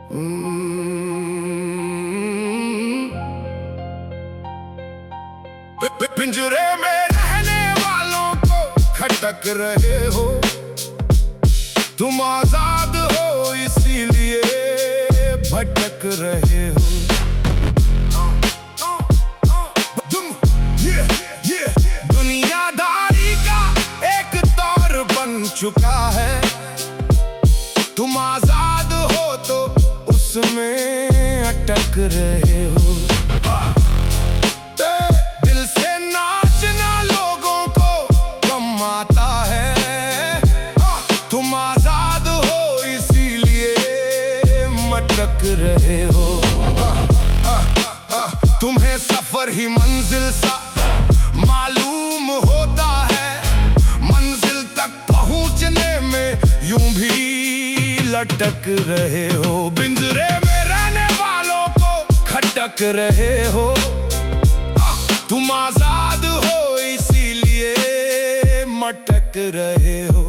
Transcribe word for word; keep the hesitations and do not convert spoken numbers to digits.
पिंजरे में रहने वालों को खटक रहे हो, तुम आजाद हो इसीलिए भटक रहे हो। दुनियादारी का एक दौर बन चुका है, तुम आजाद हो तो उसमें अटक रहे हो। दिल से नाचना लोगों को कम आता है, तुम आजाद हो इसीलिए मटक रहे हो। तुम्हें सफर ही मंजिल सा मालूम होता है, मंजिल तक पहुंचने में यूं भी लटक रहे हो। पिंजरे में रहने वालों को खटक रहे हो, तुम आजाद हो इसीलिए मटक रहे हो।